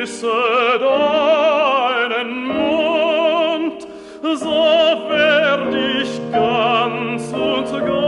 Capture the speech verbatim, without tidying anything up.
küsse deinen Mund, so werd ich ganz und gar